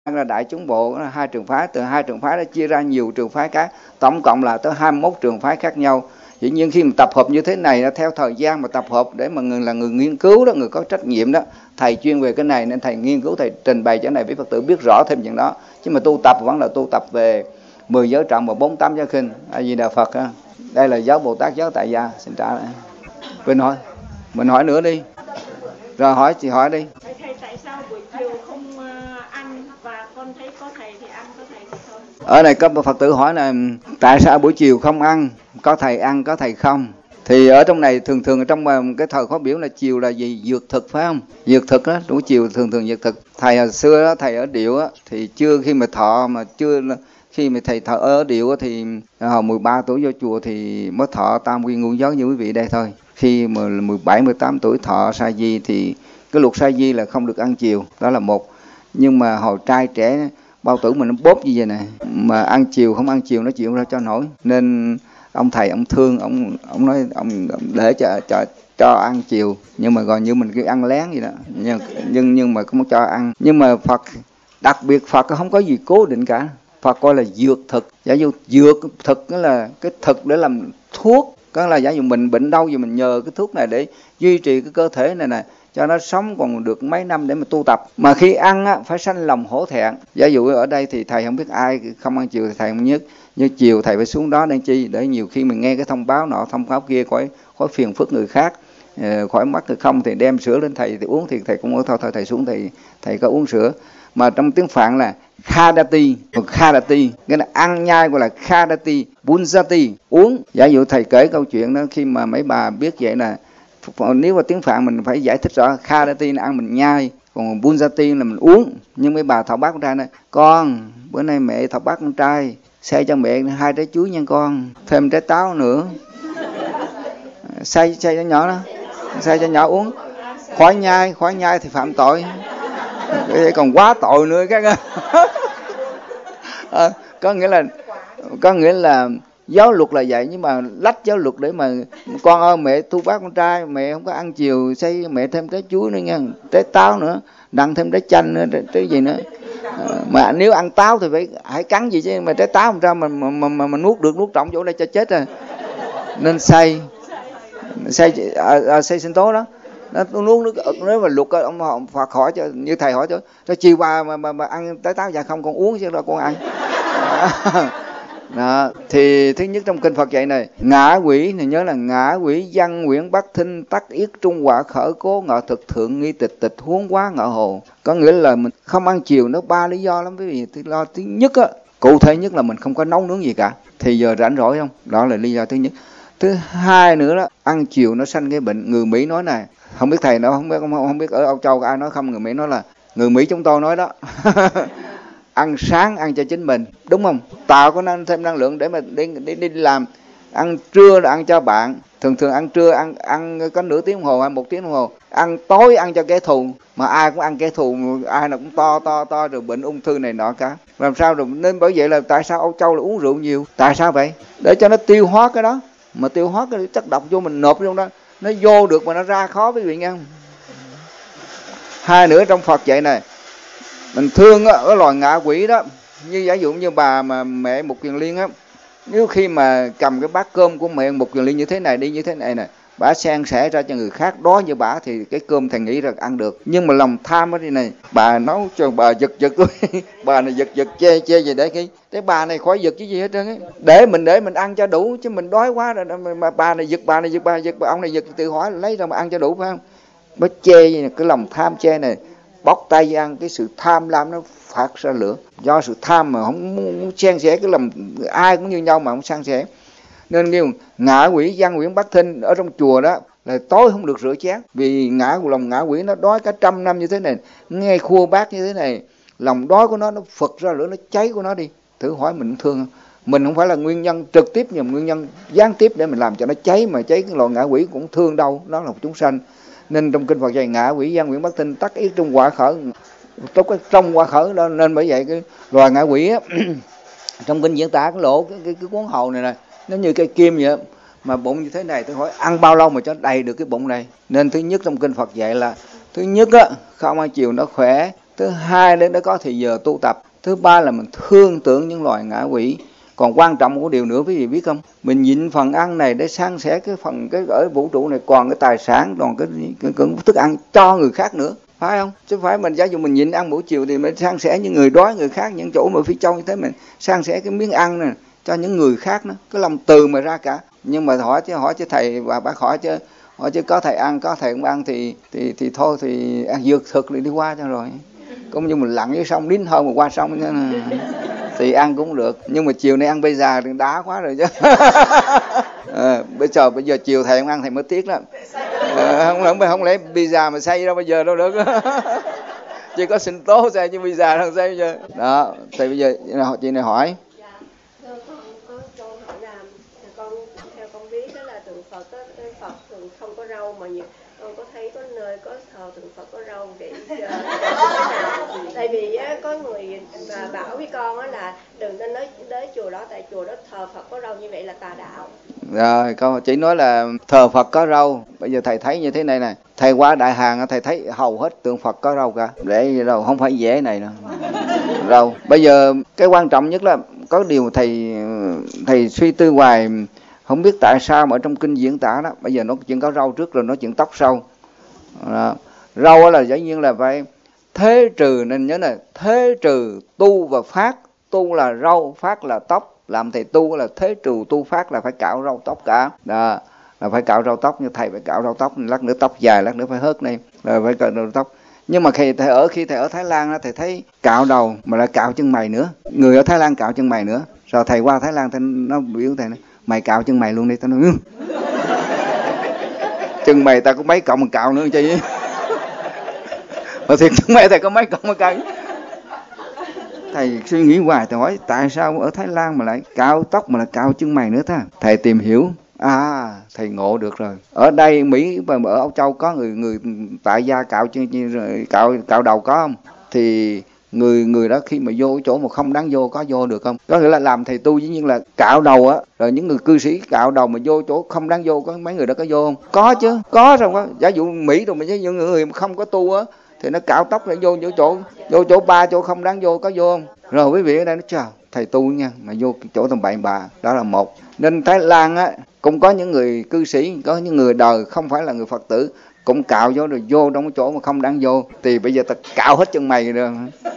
là Đại Chúng Bộ, hai trường phái, từ hai trường phái đã chia ra nhiều trường phái khác, tổng cộng là tới 21 trường phái khác nhau. Dĩ nhiên khi mà tập hợp như thế này, theo thời gian mà tập hợp để mà người là người nghiên cứu đó, người có trách nhiệm đó, thầy chuyên về cái này nên thầy nghiên cứu, thầy trình bày cái này với Phật tử biết rõ thêm chuyện đó. Chứ mà tu tập vẫn là tu tập về 10 giới trọng và 48 giới khinh. A Di Đà Phật. Đây là giáo Bồ Tát, giáo tại gia. Xin trả lại. Mình hỏi nữa đi. Rồi hỏi, chị hỏi đi. Thầy tại sao buổi chiều không ăn, và con thấy có thầy thì ăn, có thầy thì không? Ở đây có Phật tử hỏi là tại sao buổi chiều không ăn, có thầy ăn, có thầy không? Thì ở trong này thường trong cái thời khóa biểu là chiều là gì? Dược thực phải không? Dược thực đó, buổi chiều thường dược thực. Thầy hồi xưa đó, thầy ở Điệu á, thì chưa khi mà thọ mà chưa khi mà thầy thọ ở Điệu á, thì hồi 13 tuổi vô chùa thì mới thọ tam quy ngũ giới như quý vị đây thôi. Khi mà 17, 18 tuổi thọ sa di thì cái luật sa di là không được ăn chiều, đó là một. Nhưng mà hồi trai trẻ bao tử mình nó bóp như vậy này, mà ăn chiều không ăn chiều nó chịu ra cho nổi, nên ông thầy ông thương, ông nói ông để cho ăn chiều, nhưng mà gọi như mình cứ ăn lén vậy đó, nhưng mà không cho ăn. Nhưng mà Phật đặc biệt, Phật không có gì cố định cả. Phật coi là dược thực. Giả dụ dược thực đó là cái thực để làm thuốc, có là giả dụ mình bệnh đau gì mình nhờ cái thuốc này để duy trì cái cơ thể này nè, cho nó sống còn được mấy năm để mà tu tập. Mà khi ăn á, phải sanh lòng hổ thẹn. Giả dụ ở đây thì thầy không biết ai không ăn chiều thì thầy không nhất, như chiều thầy phải xuống đó nên chi, để nhiều khi mình nghe cái thông báo nọ thông báo kia khỏi phiền phức người khác, khỏi mắc người không thì đem sữa lên thầy thì uống, thì thầy cũng thôi thầy xuống thầy có uống sữa. Mà trong tiếng Phạn là khadati, cái là ăn nhai gọi là khadati, bunjati, uống. Giả dụ thầy kể câu chuyện đó, khi mà mấy bà biết vậy là nếu mà tiếng Phạn mình phải giải thích rõ, khadati là ăn mình nhai, còn bunjati là mình uống. Nhưng mấy bà thọ bác con trai này, con bữa nay mẹ thọ bác con trai xay cho mẹ 2 trái chuối nha con, thêm trái táo nữa, xay cho nhỏ đó, xay cho nhỏ uống. Khỏi nhai thì phạm tội, còn quá tội nữa các có nghĩa là giáo luật là vậy, nhưng mà lách giáo luật để mà con ơi mẹ thu bác con trai, mẹ không có ăn chiều, xây mẹ thêm trái chuối nữa nha, trái táo nữa, đặng thêm trái chanh nữa, trái gì nữa. Mà nếu ăn táo thì hãy cắn gì chứ, mà trái táo làm sao mà nuốt được, nuốt trọng chỗ đây cho chết rồi. Nên xây sinh tố đó, nó nuốt nước ực. Nếu mà luật ông Phật hỏi cho, như thầy hỏi cho chiều bà mà ăn trái táo, dạ không, con uống chứ đâu con ăn. Đó. Thì thứ nhất trong kinh Phật dạy này, ngã quỷ thì nhớ là ngã quỷ văn quyển bắc thinh tắc yết trung quả khởi cố ngọ thực thượng nghi tịch tịch huống quá ngọ hồ. Có nghĩa là mình không ăn chiều nó 3 lý do lắm quý vị. Thứ nhất á, cụ thể nhất là mình không có nấu nướng gì cả, thì giờ rảnh rỗi không, đó là lý do thứ nhất. Thứ hai nữa đó, ăn chiều nó sanh cái bệnh. Người Mỹ nói này, không biết thầy nó không biết ở Âu Châu ai nói không, người Mỹ nói là, người Mỹ chúng tôi nói đó. Ăn sáng ăn cho chính mình, đúng không? Tạo có thêm năng lượng để mà đi làm. Ăn trưa là ăn cho bạn, thường ăn trưa ăn có nửa tiếng đồng hồ hay 1 tiếng đồng hồ. Ăn tối ăn cho kẻ thù, mà ai cũng ăn kẻ thù, ai nào cũng to rồi bệnh ung thư này nọ cả. Làm sao rồi? Nên bởi vậy là tại sao Âu Châu là uống rượu nhiều? Tại sao vậy? Để cho nó tiêu hóa cái đó, mà tiêu hóa cái chất độc vô mình nộp trong đó, nó vô được mà nó ra khó quý vị nghe không? Hai nữa trong Phật dạy này, mình thương á, cái loài ngạ quỷ đó, như giả dụ như bà mà mẹ Mục Kiền Liên á, nếu khi mà cầm cái bát cơm của mẹ Mục Kiền Liên như thế này đi, như thế này nè, bà san sẻ ra cho người khác đói như bà thì cái cơm thầy nghĩ rằng ăn được. Nhưng mà lòng tham ở đây này, bà nấu cho bà giật bà này giật chê gì để cái bà này khỏi giật cái gì hết trơn á, để mình ăn cho đủ, chứ mình đói quá rồi mà bà này giật, ông này giật, tự hỏi là lấy ra mà ăn cho đủ phải không? Bà chê gì này, cái lòng tham chê này, bóc tay ăn, cái sự tham lam nó phát ra lửa. Do sự tham mà không muốn san sẻ, cái lòng ai cũng như nhau mà không san sẻ. Nên kêu ngã quỷ văn quyển bắc thinh ở trong chùa đó là tối không được rửa chén, vì lòng ngã quỷ nó đói cả 100 năm như thế này, nghe khua bát như thế này, lòng đói của nó phật ra lửa, nó cháy của nó đi. Thử hỏi mình thương không? Mình không phải là nguyên nhân trực tiếp, nhưng nguyên nhân gián tiếp để mình làm cho nó cháy, mà cháy cái loài ngã quỷ cũng thương đâu, nó là một chúng sanh. Nên trong kinh Phật dạy ngạ quỷ văn quyển bắc thinh tắc yết trung quả khởi, trong quả khởi đó. Nên bởi vậy cái loài ngạ quỷ á, trong kinh diễn tả cái lỗ cái cuốn hầu này nó như cây kim vậy, mà bụng như thế này, tôi hỏi ăn bao lâu mà cho đầy được cái bụng này. Nên thứ nhất trong kinh Phật dạy là, thứ nhất á, không ăn chiều nó khỏe, Thứ hai là nó có thì giờ tu tập. Thứ ba là mình thương tưởng những loài ngạ quỷ. Còn quan trọng một điều nữa quý vị biết không? Mình nhịn phần ăn này để san sẻ cái phần cái ở vũ trụ này, còn cái tài sản, còn cái thức ăn cho người khác nữa, phải không? Chứ phải mình giả dụ mình nhịn ăn buổi chiều thì mình san sẻ những người đói, người khác, những chỗ mà phía trong như thế, mình san sẻ cái miếng ăn này cho những người khác nữa, cái lòng từ mà ra cả. Nhưng mà hỏi chứ thầy và bác hỏi chứ có thầy ăn, có thầy không ăn thì thôi thì ăn dược thực thì đi qua cho rồi. Cũng như mình lặn dưới sông đến hơn mà qua sông thì ăn cũng được. Nhưng mà chiều nay ăn bây giờ thì đá quá rồi chứ. Bây giờ chiều thầy không ăn thầy mới tiếc lắm. Không lẽ pizza mà xay đâu bây giờ đâu được. Chỉ có sinh tố xay chứ pizza đâu xay bây giờ. Đó, thì bây giờ chị này hỏi. Con có câu hỏi là theo con biết đó là tượng Phật thường không có râu, mà con có thấy có nơi có thờ tượng Phật có râu để tại vì có người bảo với con là đừng nên đến chùa đó, tại chùa đó thờ Phật có râu như vậy là tà đạo. Rồi câu chỉ nói là thờ Phật có râu. Bây giờ thầy thấy như thế này nè, thầy qua Đại Hàng thầy thấy hầu hết tượng Phật có râu cả, để râu không phải dễ này nữa. Râu bây giờ cái quan trọng nhất là có điều thầy suy tư hoài, không biết tại sao mà ở trong kinh diễn tả đó, bây giờ nó chuyện có râu trước rồi nó chuyện tóc sau. Râu là dĩ nhiên là phải thế trừ, nên nhớ này, thế trừ tu và phát. Tu là râu, phát là tóc. Làm thầy tu là thế trừ tu phát là phải cạo râu tóc cả. Đó, là phải cạo râu tóc, như thầy phải cạo râu tóc, lát nữa tóc dài, lát nữa phải hớt này, rồi phải cạo râu tóc. Nhưng mà khi thầy ở Thái Lan đó, thầy thấy cạo đầu mà lại cạo chân mày nữa. Người ở Thái Lan cạo chân mày nữa. Rồi thầy qua Thái Lan thầy nó biểu thầy nói, mày cạo chân mày luôn đi. Tao nói chân mày ta có mấy cọng mà cạo nữa chứ. Mà thiệt chân mày thầy có mấy cọng mà cạo. Thầy suy nghĩ hoài, thầy hỏi tại sao ở Thái Lan mà lại cạo tóc mà lại cạo chân mày nữa ta. Thầy tìm hiểu, thầy ngộ được rồi. Ở đây Mỹ và ở Âu Châu có người tại gia cạo đầu có không? Thì người đó khi mà vô chỗ mà không đáng vô có vô được không? Có nghĩa là làm thầy tu dĩ nhiên là cạo đầu á, rồi những người cư sĩ cạo đầu mà vô chỗ không đáng vô, có mấy người đó có vô không? Có chứ, có rồi có. Giả dụ Mỹ rồi mà với những người mà không có tu á thì nó cạo tóc để vô chỗ ba chỗ không đáng vô, có vô không? Rồi quý vị ở đây nói chào thầy tu nha, mà vô chỗ tầm bậy bạ, đó là một. Nên Thái Lan á cũng có những người cư sĩ, có những người đời không phải là người Phật tử cũng cạo vô rồi vô trong cái chỗ mà không đáng vô, thì bây giờ ta cạo hết chân mày rồi.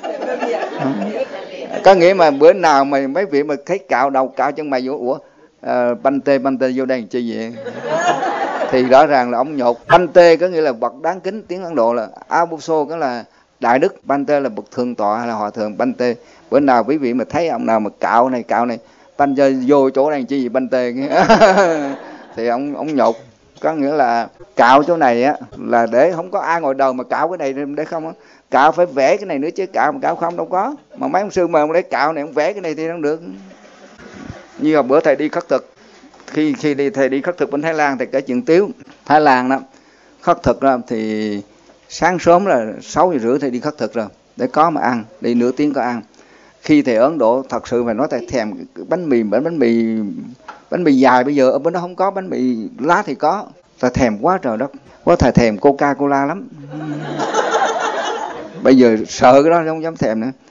Có nghĩa mà bữa nào mà mấy vị mà thấy cạo đầu cạo chân mày vô, banh tê vô đây làm chi vậy? Thì rõ ràng là ông nhột. Banh tê có nghĩa là bậc đáng kính, tiếng Ấn Độ là Abuso, có là đại đức. Banh tê là bậc thượng tọa hay là hòa thượng banh tê. Bữa nào quý vị mà thấy ông nào mà cạo này banh tê vô chỗ này chi gì banh tê thì ông nhột. Có nghĩa là cạo chỗ này á là để không có ai ngồi đầu mà cạo cái này để không á. Cạo phải vẽ cái này nữa chứ cạo không đâu có. Mà mấy ông sư mà để cạo này ông vẽ cái này thì không được. Như là bữa thầy đi khất thực, khi thầy đi khất thực bên Thái Lan, thầy kể chuyện tiếu Thái Lan đó. Khất thực ra thì sáng sớm là 6:30 thầy đi khất thực rồi để có mà ăn, đi nửa tiếng có ăn. Khi thầy Ấn Độ thật sự phải nói thầy thèm bánh mì dài, bây giờ ở bên đó không có bánh mì lá thì có. Thầy thèm quá trời đất, quá thầy thèm Coca-Cola lắm. Bây giờ sợ cái đó không dám thèm nữa.